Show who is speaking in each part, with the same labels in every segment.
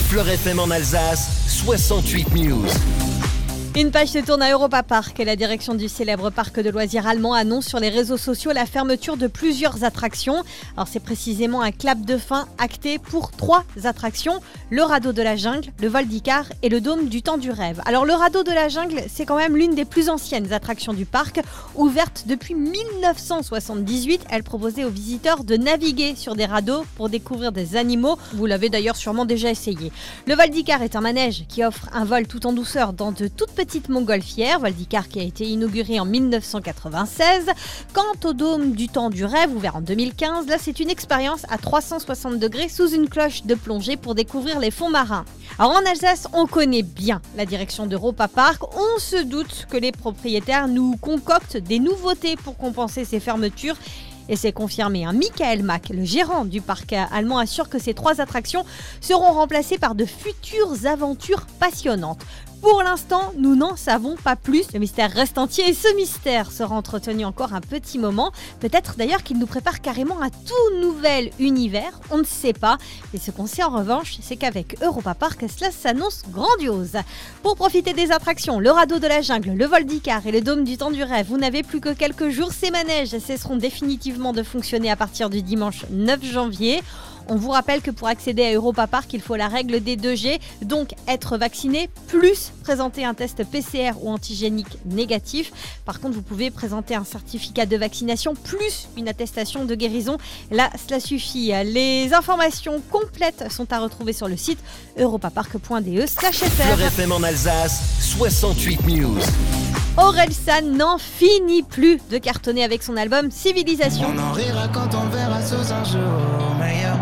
Speaker 1: Fleur FM en Alsace, 68 News.
Speaker 2: Une page se tourne à Europa Park. La direction du célèbre parc de loisirs allemand annonce sur les réseaux sociaux la fermeture de plusieurs attractions. Alors c'est précisément un clap de fin acté pour 3 attractions. Le radeau de la jungle, le vol d'Icare et le dôme du temps du rêve. Alors le radeau de la jungle, c'est quand même l'une des plus anciennes attractions du parc. Ouverte depuis 1978, elle proposait aux visiteurs de naviguer sur des radeaux pour découvrir des animaux. Vous l'avez d'ailleurs sûrement déjà essayé. Le vol d'Icare est un manège qui offre un vol tout en douceur dans de toutes petites montgolfière, vol d'Icare qui a été inauguré en 1996. Quant au dôme du temps du rêve, ouvert en 2015, là c'est une expérience à 360 degrés sous une cloche de plongée pour découvrir les fonds marins. Alors en Alsace, on connaît bien la direction d'Europa Park. On se doute que les propriétaires nous concoctent des nouveautés pour compenser ces fermetures. Et c'est confirmé. Michael Mack, le gérant du parc allemand, assure que ces 3 attractions seront remplacées par de futures aventures passionnantes. Pour l'instant, nous n'en savons pas plus. Le mystère reste entier et ce mystère sera entretenu encore un petit moment. Peut-être d'ailleurs qu'il nous prépare carrément un tout nouvel univers. On ne sait pas. Mais ce qu'on sait en revanche, c'est qu'avec Europa Park, cela s'annonce grandiose. Pour profiter des attractions, le radeau de la jungle, le vol d'Icare et le dôme du temps du rêve, vous n'avez plus que quelques jours. Ces manèges cesseront définitivement de fonctionner à partir du dimanche 9 janvier. On vous rappelle que pour accéder à Europa Park, il faut la règle des 2G, donc être vacciné plus présenter un test PCR ou antigénique négatif. Par contre, vous pouvez présenter un certificat de vaccination plus une attestation de guérison. Là, cela suffit. Les informations complètes sont à retrouver sur le site europapark.de/fr.
Speaker 1: Fleur FM en Alsace, 68 News.
Speaker 2: Orelsan n'en finit plus de cartonner avec son album Civilisation.
Speaker 3: On en rira quand on verra sous un jour meilleur,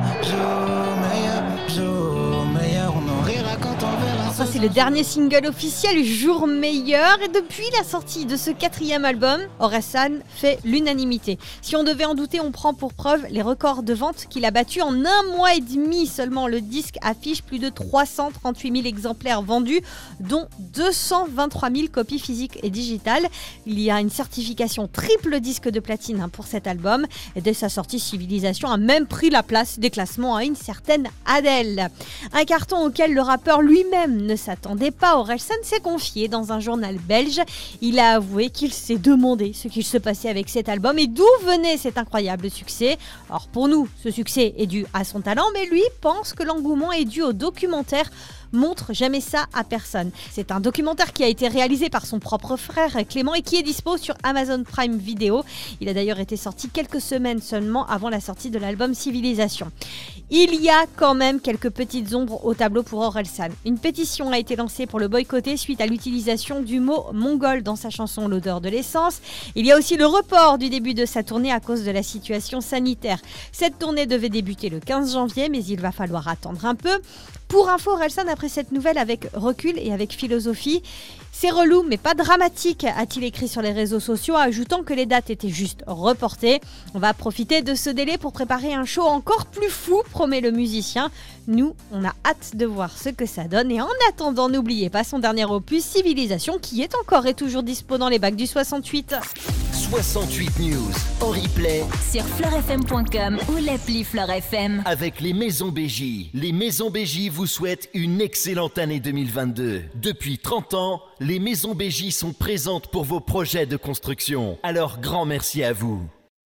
Speaker 3: on en rira quand on verra.
Speaker 2: Ça c'est le dernier single officiel, Jour meilleur, et depuis la sortie de ce 4e album, Orelsan fait l'unanimité. Si on devait en douter, on prend pour preuve les records de vente qu'il a battus en 1 mois et demi seulement. Le disque affiche plus de 338 000 exemplaires vendus, dont 223 000 copies physiques et digitales. Il y a une certification triple disque de platine pour cet album, et dès sa sortie, Civilisation a même pris la place des classements à une certaine Adele. Un carton auquel le rappeur lui-même ne s'attendait pas. Orelsan s'est confié dans un journal belge. Il a avoué qu'il s'est demandé ce qu'il se passait avec cet album et d'où venait cet incroyable succès. Alors pour nous, ce succès est dû à son talent, mais lui pense que l'engouement est dû au documentaire Montre jamais ça à personne. C'est un documentaire qui a été réalisé par son propre frère Clément et qui est dispo sur Amazon Prime Video. Il a d'ailleurs été sorti quelques semaines seulement avant la sortie de l'album Civilisation. Il y a quand même quelques petites ombres au tableau pour Orelsan. Une pétition a été lancée pour le boycotter suite à l'utilisation du mot mongol dans sa chanson L'odeur de l'essence. Il y a aussi le report du début de sa tournée à cause de la situation sanitaire. Cette tournée devait débuter le 15 janvier, mais il va falloir attendre un peu. Pour info, Orelsan, après cette nouvelle avec recul et avec philosophie, c'est relou mais pas dramatique, a-t-il écrit sur les réseaux sociaux, ajoutant que les dates étaient juste reportées. On va profiter de ce délai pour préparer un show encore plus fou, promet le musicien. Nous, on a hâte de voir ce que ça donne et en attendant, n'oubliez pas son dernier opus, Civilisation, qui est encore et toujours dispo dans les bacs du 68.
Speaker 1: 68 News en replay
Speaker 4: sur fleurfm.com ou l'appli Fleur FM.
Speaker 1: Avec les Maisons BJ. Les Maisons BJ vous souhaitent une excellente année 2022. Depuis 30 ans, les Maisons BJ sont présentes pour vos projets de construction. Alors grand merci à vous.